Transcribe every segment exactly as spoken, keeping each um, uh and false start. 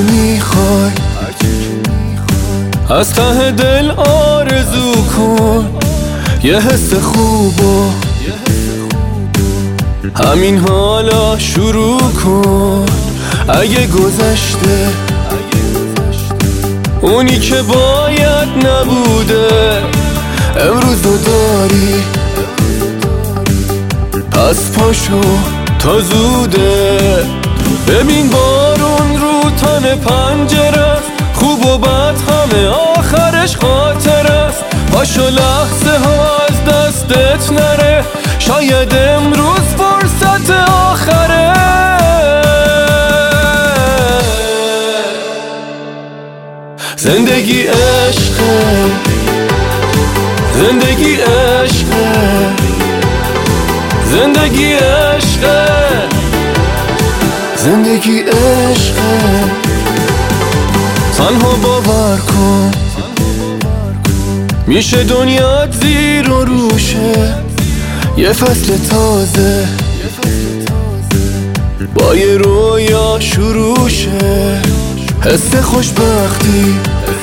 میخوای از ته دل آرزو کن یه حس خوبو همین حالا شروع کن. اگه گذشته اونی که باید نبوده امروز رو داری، پس پاشو تا زوده. ببین بارون رو تن پنجره است، خوب و بد همه آخرش خاطر است. پاشو لحظه ها از دستت نره، شاید امروز فرصت آخره. زندگی عشقه، زندگی عشقه، زندگی عشقه، زندگی عشقه. تنها باور کن میشه دنیات زیر و روشه، یه فصل تازه با یه رویا شروع شه. حس خوشبختی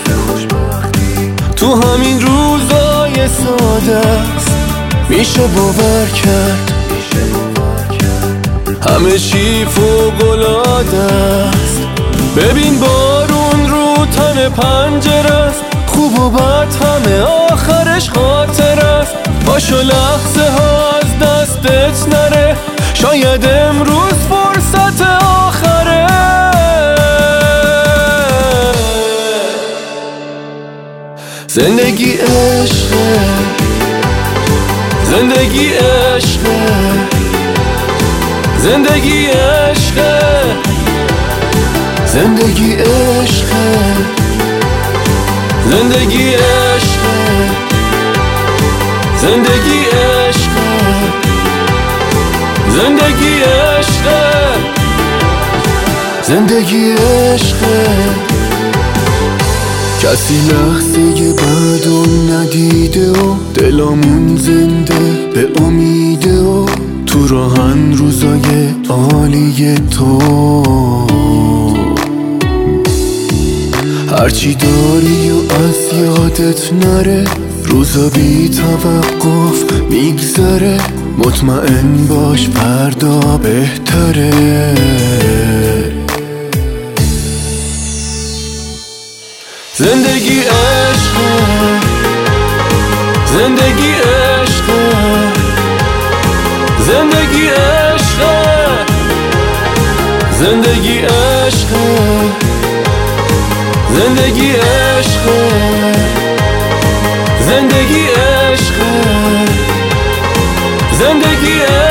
تو همین روزای ساده است، میشه باور کرد همه چی فوق‌العاده است. ببین بارون رو تن پنجره است، خوب و بد همه آخرش خاطر است. پاشو لحظه ها از دستت نره، شاید امروز فرصت آخره. زندگی عشقه، زندگی عشقه، زندگی عشقه، زندگی عشقه، زندگی عشقه، زندگی عشقه، زندگی عشقه، زندگی عشقه. کسی لحظه بعدو ندیده و دلامون زنده به امیده و تو راهن روزای عالی تو. هرچی داری و از یادت نره، روزا بی توقف میگذره. مطمئن باش فردا بهتره. زندگی عشقه، زندگی عشقه، زندگی عشقه، زندگی عشقه، زندگی عشقه، زندگی عشقه، زندگی عشقه.